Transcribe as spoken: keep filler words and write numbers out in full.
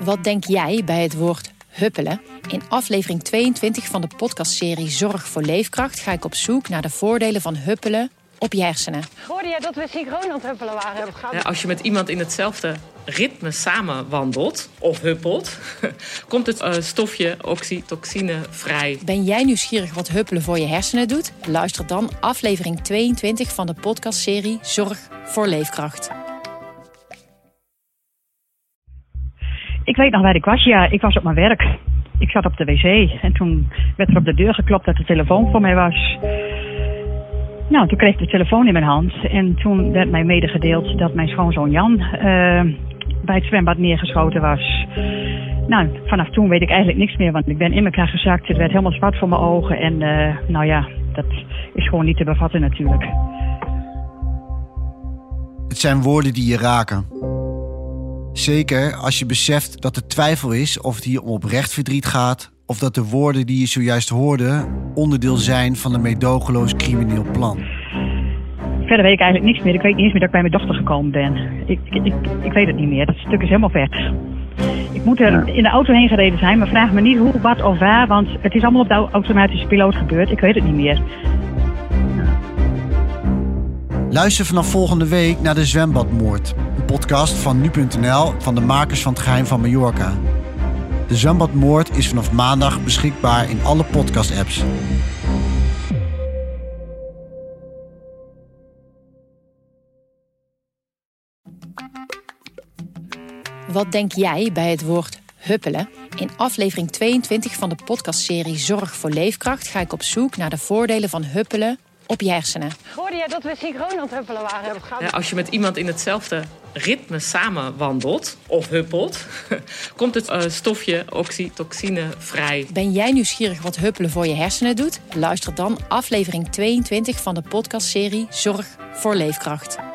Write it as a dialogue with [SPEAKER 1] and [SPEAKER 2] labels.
[SPEAKER 1] Wat denk jij bij het woord huppelen? In aflevering tweeëntwintig van de podcastserie Zorg voor Leefkracht ga ik op zoek naar de voordelen van huppelen op je hersenen.
[SPEAKER 2] Hoorde jij dat we synchroon aan het huppelen waren?
[SPEAKER 3] Ja, als je met iemand in hetzelfde ritme samen wandelt of huppelt, komt het uh, stofje oxytocine vrij.
[SPEAKER 1] Ben jij nieuwsgierig wat huppelen voor je hersenen doet? Luister dan aflevering tweeëntwintig van de podcastserie Zorg voor Leefkracht.
[SPEAKER 4] Ik weet nog waar ik was. Ja, ik was op mijn werk. Ik zat op de wc en toen werd er op de deur geklopt dat de telefoon voor mij was. Nou, toen kreeg ik de telefoon in mijn hand en toen werd mij medegedeeld dat mijn schoonzoon Jan uh, bij het zwembad neergeschoten was. Nou, vanaf toen weet ik eigenlijk niks meer, want ik ben in elkaar gezakt. Het werd helemaal zwart voor mijn ogen en uh, nou ja, dat is gewoon niet te bevatten natuurlijk.
[SPEAKER 5] Het zijn woorden die je raken. Zeker als je beseft dat er twijfel is of het hier om oprecht verdriet gaat, of dat de woorden die je zojuist hoorde onderdeel zijn van een meedogenloos crimineel plan.
[SPEAKER 4] Verder weet ik eigenlijk niks meer. Ik weet niet eens meer dat ik bij mijn dochter gekomen ben. Ik, ik, ik, ik weet het niet meer. Dat stuk is helemaal weg. Ik moet er in de auto heen gereden zijn, maar vraag me niet hoe, wat of waar, want het is allemaal op de automatische piloot gebeurd. Ik weet het niet meer.
[SPEAKER 5] Luister vanaf volgende week naar de Zwembadmoord. Een podcast van nu punt n l van de makers van Het Geheim van Mallorca. De Zwembadmoord is vanaf maandag beschikbaar in alle podcast-apps.
[SPEAKER 1] Wat denk jij bij het woord huppelen? In aflevering tweeëntwintig van de podcastserie Zorg voor Leefkracht ga ik op zoek naar de voordelen van huppelen op je hersenen.
[SPEAKER 2] Hoorde jij dat we synchroon aan het huppelen waren?
[SPEAKER 3] Ja, als je met iemand in hetzelfde ritme samen wandelt of huppelt, komt het uh, stofje oxytocine vrij.
[SPEAKER 1] Ben jij nieuwsgierig wat huppelen voor je hersenen doet? Luister dan aflevering tweeëntwintig van de podcastserie Zorg voor Leefkracht.